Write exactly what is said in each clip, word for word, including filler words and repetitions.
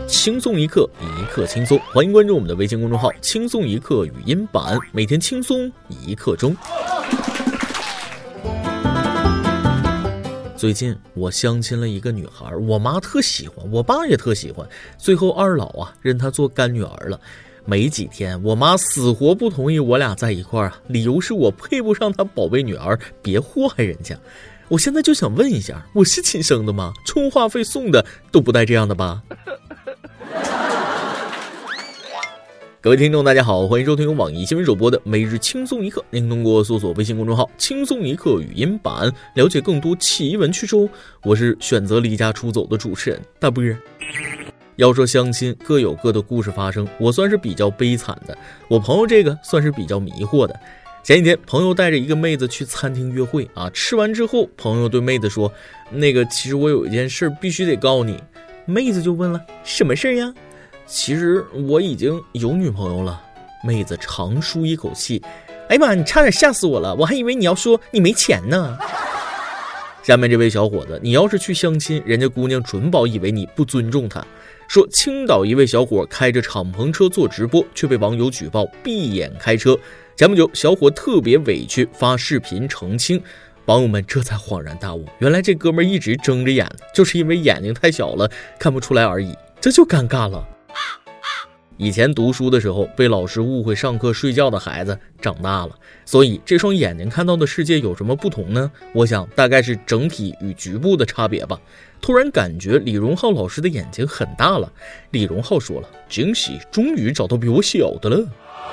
轻松一刻，一刻轻松。欢迎关注我们的微信公众号轻松一刻语音版，每天轻松一刻钟。最近我相亲了一个女孩，我妈特喜欢，我爸也特喜欢，最后二老啊认她做干女儿了。没几天，我妈死活不同意我俩在一块儿啊，理由是我配不上她宝贝女儿，别祸害人家。我现在就想问一下，我是亲生的吗？充话费送的都不带这样的吧？各位听众大家好，欢迎收听由网易新闻首播的每日轻松一刻，您通过搜索微信公众号轻松一刻语音版了解更多奇闻趣事。我是选择离家出走的主持人大波。要说相亲各有各的故事发生，我算是比较悲惨的，我朋友这个算是比较迷惑的。前几天朋友带着一个妹子去餐厅约会啊，吃完之后朋友对妹子说，那个其实我有一件事必须得告诉你。妹子就问了，什么事呀？其实我已经有女朋友了。妹子长舒一口气，哎呀妈，你差点吓死我了，我还以为你要说你没钱呢。下面这位小伙子，你要是去相亲，人家姑娘准保以为你不尊重她。说青岛一位小伙开着敞篷车做直播，却被网友举报闭眼开车。前不久小伙特别委屈发视频澄清，网友们这才恍然大悟，原来这哥们一直睁着眼，就是因为眼睛太小了看不出来而已，这就尴尬了。以前读书的时候被老师误会上课睡觉的孩子长大了，所以这双眼睛看到的世界有什么不同呢？我想大概是整体与局部的差别吧。突然感觉李荣浩老师的眼睛很大了。李荣浩说了，惊喜，终于找到比我小的了。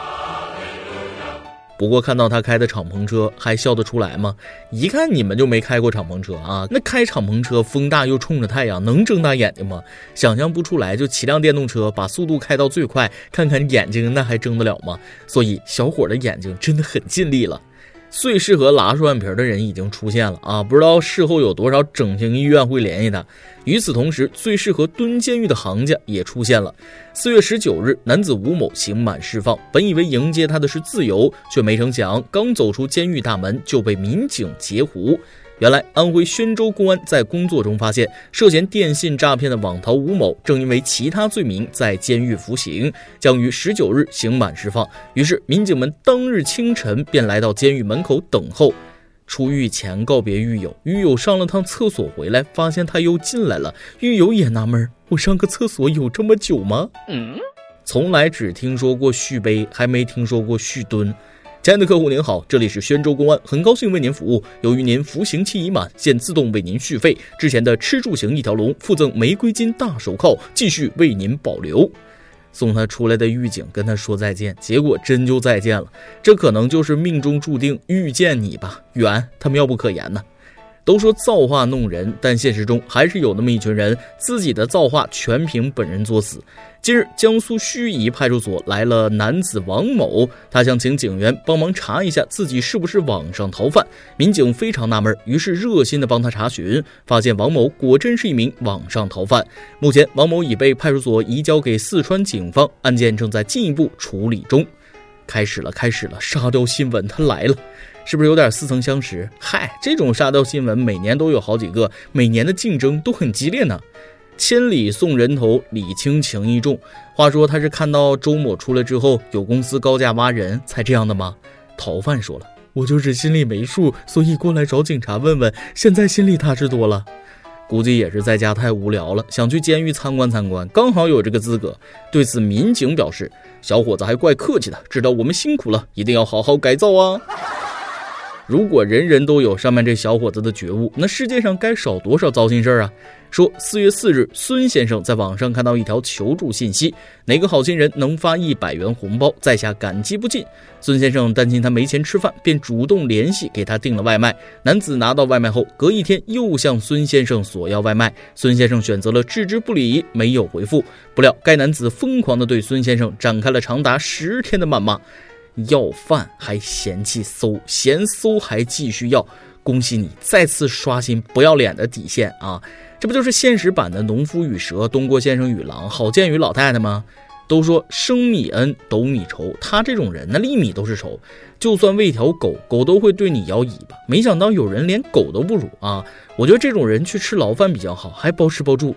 不过看到他开的敞篷车还笑得出来吗？一看你们就没开过敞篷车啊，那开敞篷车风大又冲着太阳，能睁大眼睛吗？想象不出来，就骑辆电动车把速度开到最快，看看眼睛那还睁得了吗？所以小伙的眼睛真的很尽力了。最适合拉双眼皮的人已经出现了啊！不知道事后有多少整形医院会联系他。与此同时，最适合蹲监狱的行家也出现了。四月十九日，男子吴某刑满释放，本以为迎接他的是自由，却没成想刚走出监狱大门就被民警截胡。原来安徽宣州公安在工作中发现，涉嫌电信诈骗的网逃吴某正因为其他罪名在监狱服刑，将于十九日刑满释放。于是民警们当日清晨便来到监狱门口等候。出狱前告别狱友，狱友上了趟厕所回来，发现他又进来了，狱友也纳闷，我上个厕所有这么久吗？嗯，从来只听说过续杯，还没听说过续蹲。亲爱的客户您好，这里是宣州公安，很高兴为您服务。由于您服刑期已满，现自动为您续费，之前的吃住行一条龙附赠玫瑰金大手铐，继续为您保留。送他出来的狱警跟他说再见，结果真就再见了，这可能就是命中注定遇见你吧，远他妙不可言呢。都说造化弄人，但现实中还是有那么一群人，自己的造化全凭本人作死。近日，江苏盱眙派出所来了男子王某，他想请警员帮忙查一下自己是不是网上逃犯。民警非常纳闷，于是热心的帮他查询，发现王某果真是一名网上逃犯。目前，王某已被派出所移交给四川警方，案件正在进一步处理中。开始了，开始了，沙雕新闻它来了。是不是有点似曾相识？嗨，这种沙雕新闻每年都有好几个，每年的竞争都很激烈呢。千里送人头，礼轻情意重。话说他是看到周某出来之后有公司高价挖人才这样的吗？逃犯说了，我就是心里没数，所以过来找警察问问，现在心里踏实多了。估计也是在家太无聊了，想去监狱参观参观，刚好有这个资格。对此民警表示，小伙子还怪客气的，知道我们辛苦了，一定要好好改造啊。如果人人都有上面这小伙子的觉悟，那世界上该少多少糟心事啊。说四月四日，孙先生在网上看到一条求助信息，哪个好心人能发一百元红包，在下感激不尽。孙先生担心他没钱吃饭，便主动联系给他订了外卖。男子拿到外卖后，隔一天又向孙先生索要外卖，孙先生选择了置之不理，没有回复。不料该男子疯狂地对孙先生展开了长达十天的谩骂，要饭还嫌弃馊，嫌馊还继续要，恭喜你再次刷新不要脸的底线啊！这不就是现实版的农夫与蛇，东郭先生与狼，郝建与老太太吗？都说生米恩，斗米仇，他这种人那粒米都是仇，就算喂条狗，狗都会对你摇尾巴，没想到有人连狗都不如啊！我觉得这种人去吃牢饭比较好，还包吃包住。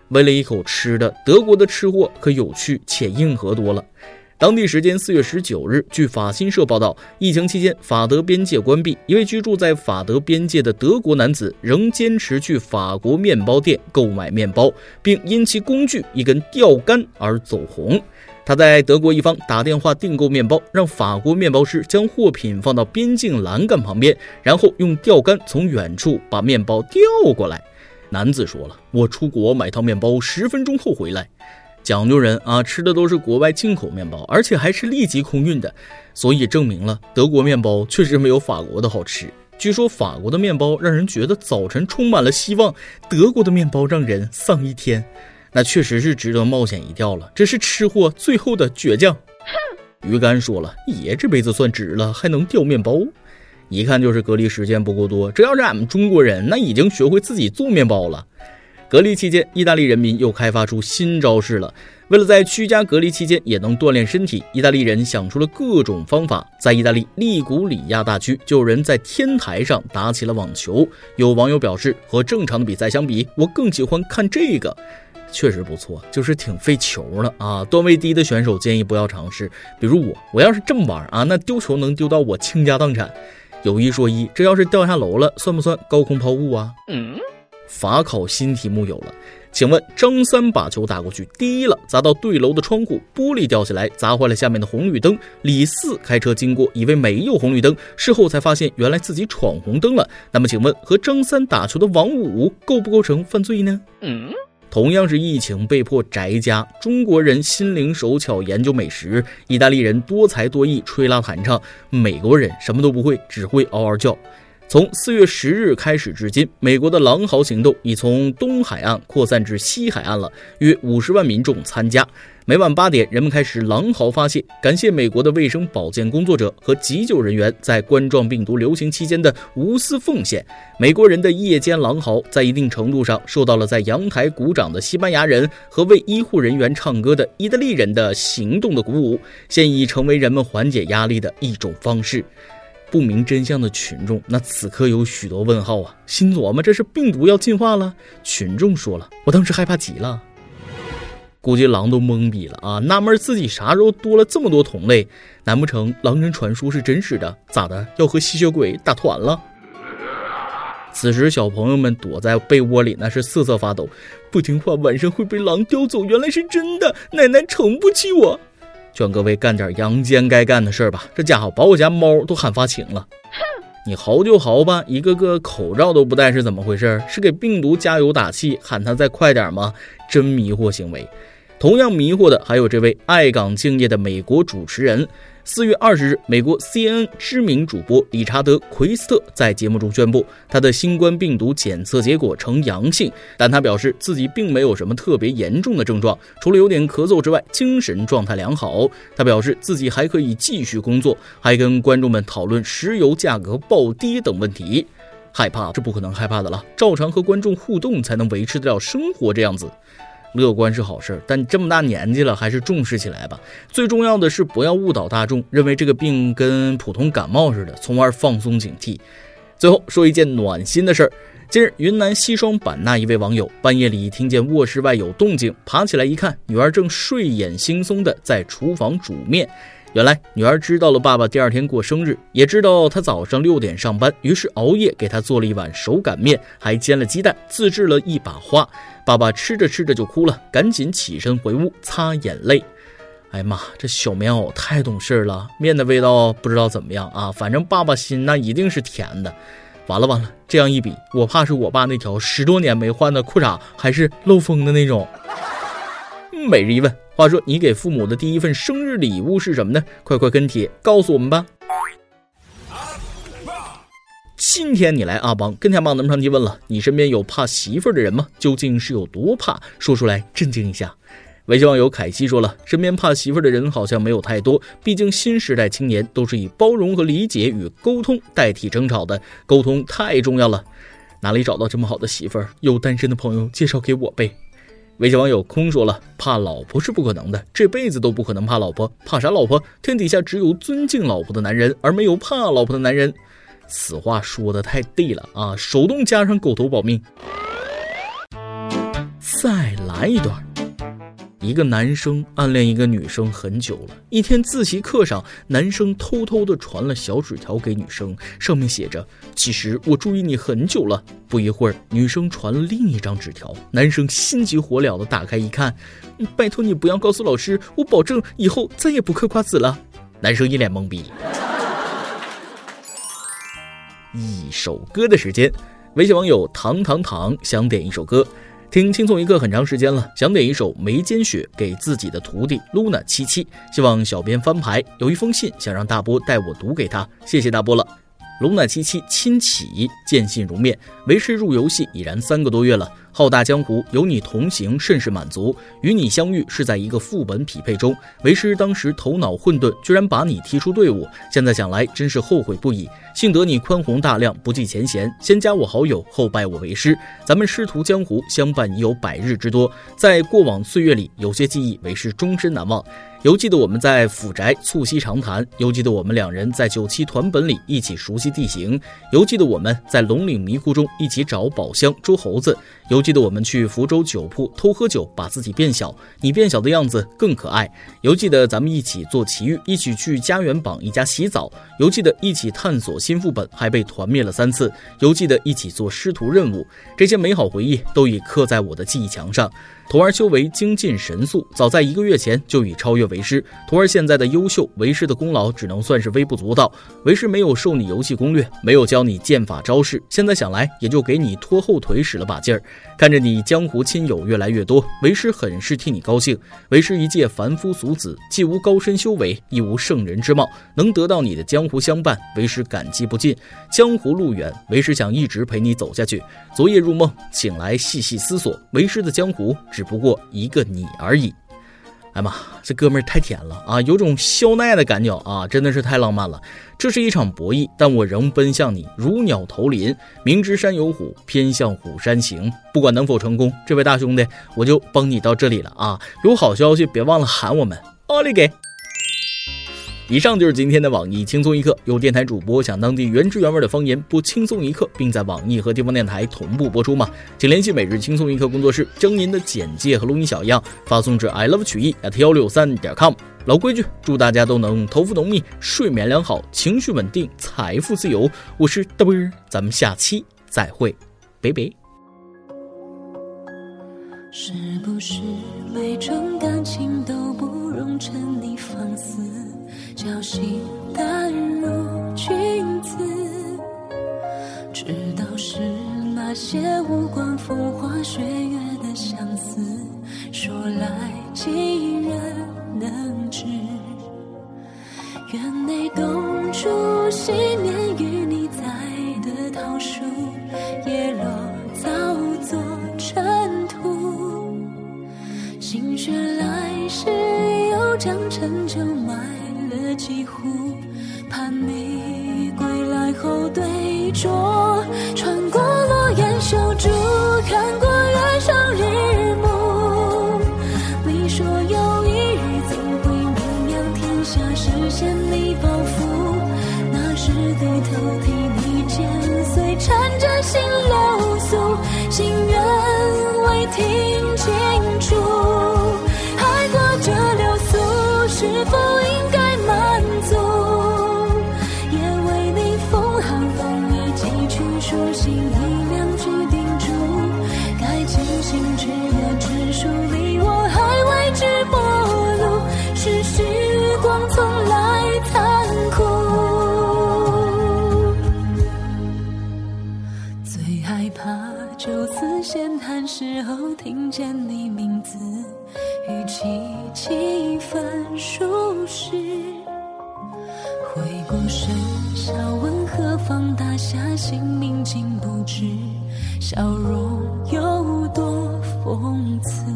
为了一口吃的，德国的吃货可有趣且硬核多了。当地时间四月十九日，据法新社报道，疫情期间法德边界关闭，一位居住在法德边界的德国男子仍坚持去法国面包店购买面包，并因其工具一根钓竿而走红。他在德国一方打电话订购面包，让法国面包师将货品放到边境栏杆旁边，然后用钓竿从远处把面包钓过来。男子说了，我出国买套面包，十分钟后回来。讲究人啊，吃的都是国外进口面包，而且还是立即空运的，所以证明了德国面包确实没有法国的好吃。据说法国的面包让人觉得早晨充满了希望，德国的面包让人丧一天。那确实是值得冒险一钓了，这是吃货最后的倔强。鱼竿说了，爷这辈子算值了，还能钓面包，一看就是隔离时间不够多。这要是俺们中国人，那已经学会自己做面包了。隔离期间，意大利人民又开发出新招式了。为了在居家隔离期间也能锻炼身体，意大利人想出了各种方法。在意大利利古里亚大区，就有人在天台上打起了网球。有网友表示，和正常的比赛相比，我更喜欢看这个。确实不错，就是挺费球了啊！段位低的选手建议不要尝试。比如我，我要是这么玩啊，那丢球能丢到我倾家荡产。有一说一，这要是掉下楼了，算不算高空抛物啊？嗯。法考新题目有了，请问张三把球打过去，低了砸到对楼的窗户，玻璃掉下来砸坏了下面的红绿灯。李四开车经过，以为没有红绿灯，事后才发现原来自己闯红灯了。那么请问和张三打球的王五构不构成犯罪呢？嗯，同样是疫情被迫宅家，中国人心灵手巧研究美食，意大利人多才多艺吹拉弹唱，美国人什么都不会，只会嗷嗷叫。从四月十日开始至今，美国的狼嚎行动已从东海岸扩散至西海岸了，约五十万民众参加。每晚八点，人们开始狼嚎发泄，感谢美国的卫生保健工作者和急救人员在冠状病毒流行期间的无私奉献。美国人的夜间狼嚎在一定程度上受到了在阳台鼓掌的西班牙人和为医护人员唱歌的意大利人的行动的鼓舞，现已成为人们缓解压力的一种方式。不明真相的群众，那此刻有许多问号啊，心琢磨这是病毒要进化了。群众说了，我当时害怕极了。估计狼都懵逼了啊，纳闷自己啥时候多了这么多同类？难不成狼人传说是真实的？咋的，要和吸血鬼打团了？此时小朋友们躲在被窝里那是瑟瑟发抖，不听话晚上会被狼叼走，原来是真的，奶奶宠不起我。劝各位干点阳间该干的事儿吧，这家伙把我家猫都喊发情了。你嚎就嚎吧，一个个口罩都不戴是怎么回事？是给病毒加油打气，喊他再快点吗？真迷惑行为。同样迷惑的还有这位爱岗敬业的美国主持人。四月二十日，美国 C N N 知名主播理查德·奎斯特在节目中宣布，他的新冠病毒检测结果呈阳性，但他表示自己并没有什么特别严重的症状，除了有点咳嗽之外，精神状态良好。他表示自己还可以继续工作，还跟观众们讨论石油价格暴跌等问题。害怕是不可能害怕的了，照常和观众互动才能维持得了生活这样子。乐观是好事，但这么大年纪了，还是重视起来吧。最重要的是不要误导大众，认为这个病跟普通感冒似的，从而放松警惕。最后说一件暖心的事儿。近日，云南西双版纳一位网友半夜里听见卧室外有动静，爬起来一看，女儿正睡眼惺忪的在厨房煮面。原来女儿知道了爸爸第二天过生日，也知道他早上六点上班，于是熬夜给他做了一碗手擀面，还煎了鸡蛋，自制了一把花。爸爸吃着吃着就哭了，赶紧起身回屋擦眼泪。哎呀妈，这小棉袄太懂事了，面的味道不知道怎么样啊，反正爸爸心那一定是甜的。完了完了，这样一比，我怕是我爸那条十多年没换的裤衩还是漏风的那种。每日一问，话说你给父母的第一份生日礼物是什么呢？快快跟帖告诉我们吧。今天你来阿邦跟天帮能上提问了，你身边有怕媳妇儿的人吗？究竟是有多怕？说出来震惊一下。微信网友凯西说了，身边怕媳妇儿的人好像没有太多，毕竟新时代青年都是以包容和理解与沟通代替争吵的，沟通太重要了。哪里找到这么好的媳妇儿？有单身的朋友介绍给我呗。微信网友空说了，怕老婆是不可能的，这辈子都不可能怕老婆，怕啥老婆？天底下只有尊敬老婆的男人，而没有怕老婆的男人。此话说的太对了啊！手动加上狗头保命。 再来一段。一个男生暗恋一个女生很久了，一天自习课上，男生偷偷地传了小纸条给女生，上面写着：其实我注意你很久了。不一会儿，女生传了另一张纸条，男生心急火燎地打开一看，拜托你不要告诉老师，我保证以后再也不嗑瓜子了。男生一脸懵逼。一首歌的时间，微信网友糖糖糖想点一首歌。听轻松一刻很长时间了，想点一首眉间雪给自己的徒弟 Luna 七七，希望小编翻牌，有一封信想让大波带我读给他，谢谢大波了。Luna 七七亲启，见信如面，为师入游戏已然三个多月了，浩大江湖有你同行甚是满足，与你相遇是在一个副本匹配中，为师当时头脑混沌，居然把你踢出队伍，现在想来真是后悔不已，幸得你宽宏大量，不计前嫌，先加我好友，后拜我为师，咱们师徒江湖相伴已有百日之多，在过往岁月里，有些记忆为师终身难忘。犹记得我们在府宅促膝长谈，犹记得我们两人在九七团本里一起熟悉地形，犹记得我们在龙岭迷窟中一起找宝箱捉猴子，犹记得我们去福州酒铺偷喝酒把自己变小，你变小的样子更可爱，犹记得咱们一起做奇遇，一起去家园榜一家洗澡，犹记得一起探索新副本还被团灭了三次，犹记得一起做师徒任务，这些美好回忆都已刻在我的记忆墙上。徒儿修为精进神速，早在一个月前就已超越为师。徒儿现在的优秀，为师的功劳只能算是微不足道。为师没有授你游戏攻略，没有教你剑法招式，现在想来也就给你拖后腿使了把劲儿。看着你江湖亲友越来越多，为师很是替你高兴。为师一介凡夫俗子，既无高深修为，亦无圣人之貌，能得到你的江湖相伴，为师感激不尽。江湖路远，为师想一直陪你走下去。昨夜入梦，醒来细细思索，为师的江湖只不过一个你而已。哎妈，这哥们儿太甜了啊，有种肖奈的感觉啊，真的是太浪漫了。这是一场博弈，但我仍奔向你，如鸟投林。明知山有虎，偏向虎山行。不管能否成功，这位大兄弟，我就帮你到这里了啊！有好消息别忘了喊我们，奥利给！以上就是今天的网易轻松一刻，有电台主播讲当地原汁原味的方言播轻松一刻，并在网易和地方电台同步播出吗？请联系每日轻松一刻工作室，将您的简介和录音小样发送至 i love 曲艺 at 一六三点 com。老规矩，祝大家都能头发浓密，睡眠良好，情绪稳定，财富自由。我是大波儿，咱们下期再会，拜拜。 是不是每种感情都不容沉溺放肆，侥幸淡如君子，直到是那些无关风花雪月的相思，说来几人能知。园内冬初昔年与你栽的桃树，叶落早作尘土，心血来时又将陈酒买了几壶，盼你归来后对酌，穿过落雁修竹，看过月上日暮。你说有一日总会名扬天下，实现你抱负，那时低头替你剪碎，缠着心流苏，心愿未听清楚，爱过这流苏是否应该满足，也为你风寒风雨寄去书信一两句叮嘱，该清醒只愿只属你我，还未知陌路，是时光从来残酷。最害怕就此闲谈时候听见你名字，语气几分舒适，回过神笑问何方大侠，姓名竟不知，笑容有多讽刺。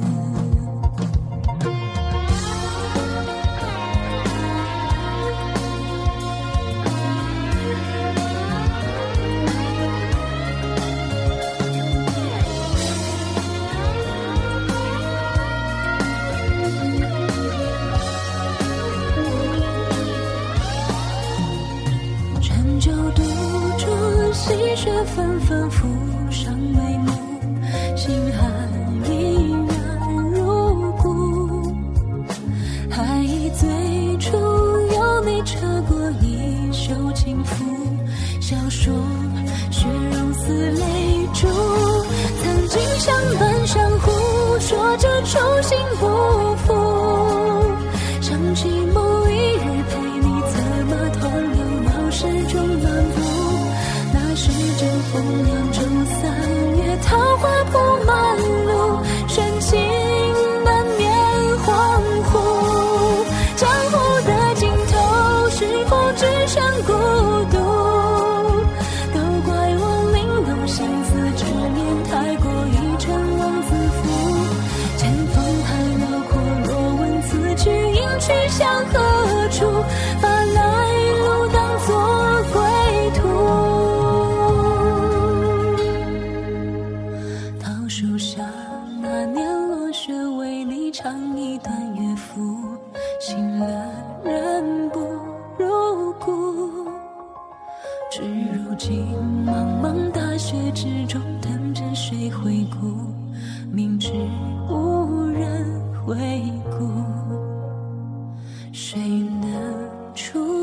陈酒独酌，细雪纷纷浮上眉目， 或者初心不负。想起某一日陪你策马同游，闹市中漫步，那时正逢扬州三月，桃花铺满路，深情难免恍惚。江湖的尽头，是否只剩孤独？都怪我玲珑心思，执念太过于陈王自负。前方太辽阔，若问此去应去向何处，把来路当作归途。桃树下那年落雪，为你唱一段乐府，醒了人不如故。至如今茫茫大雪之中，等着谁回顾，明知无人回顾，谁能出